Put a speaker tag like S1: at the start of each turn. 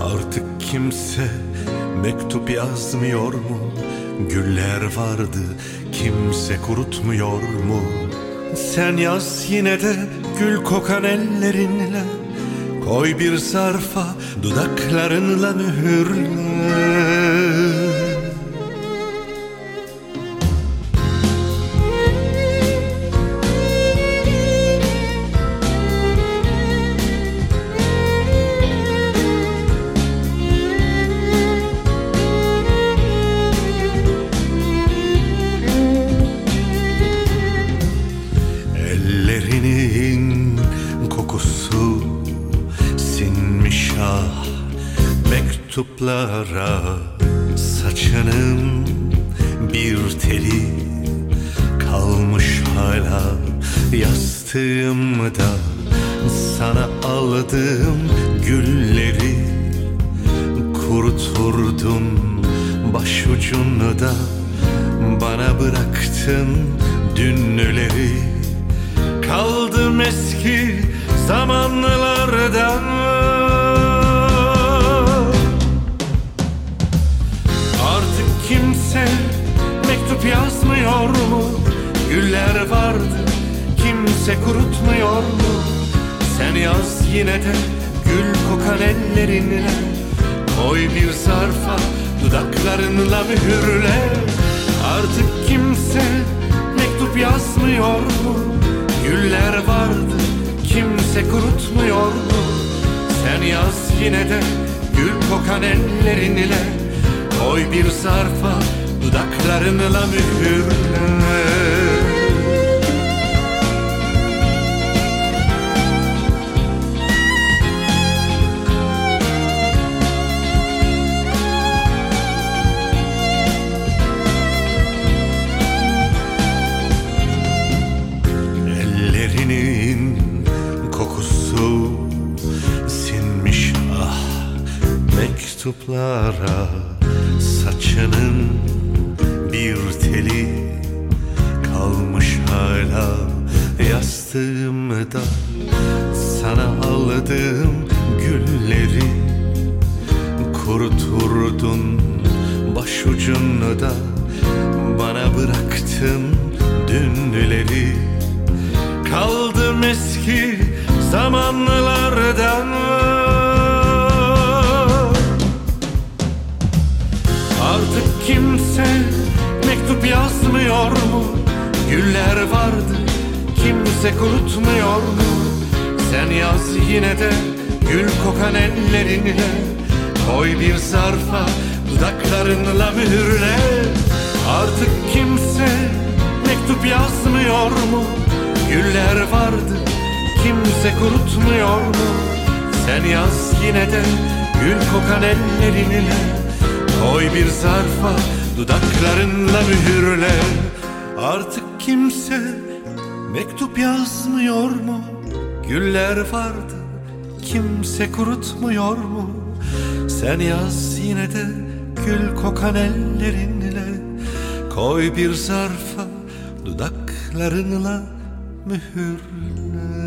S1: Artık kimse mektup yazmıyor mu? Güller vardı, kimse kurutmuyor mu? Sen yaz yine de gül kokan ellerinle, koy bir zarfa dudaklarınla mühürle. Ellerinin kokusu sinmiş ah mektuplara, saçının bir teli kalmış hala yastığımda. Sana aldığım gülleri kuruturdum başucunda, bana bıraktın dünleri. Kaldım eski zamanlardan. Artık kimse mektup yazmıyor mu? Güller vardı, kimse kurutmuyor mu? Sen yaz yine de gül kokan ellerinle, koy bir zarfa dudaklarınla mühürle. Artık kimse mektup yazmıyor mu? Güller vardı, kimse kurutmuyor mu? Sen yaz yine de gül kokan ellerinle, koy bir zarfa dudaklarınla mühürle. Ellerinin kokusu sinmiş ah mektuplara, saçının bir teli kalmış hala yastığımda. Sana aldığım gülleri kuruturdun başucunda, bana bıraktın dünleri. Kaldım eski zamanlardan. Artık kimse mektup yazmıyor mu? Güller vardı, kimse kurutmuyor mu? Sen yaz yine de gül kokan ellerinle, koy bir zarfa dudaklarınla mühürle. Artık kimse mektup yazmıyor mu? Güller vardı, kimse kurutmuyor mu? Sen yaz yine de gül kokan ellerinle, koy bir zarfa dudaklarınla mühürle. Artık kimse mektup yazmıyor mu? Güller vardı, kimse kurutmuyor mu? Sen yaz yine de gül kokan ellerinle, koy bir zarfa dudaklarınla mühürle.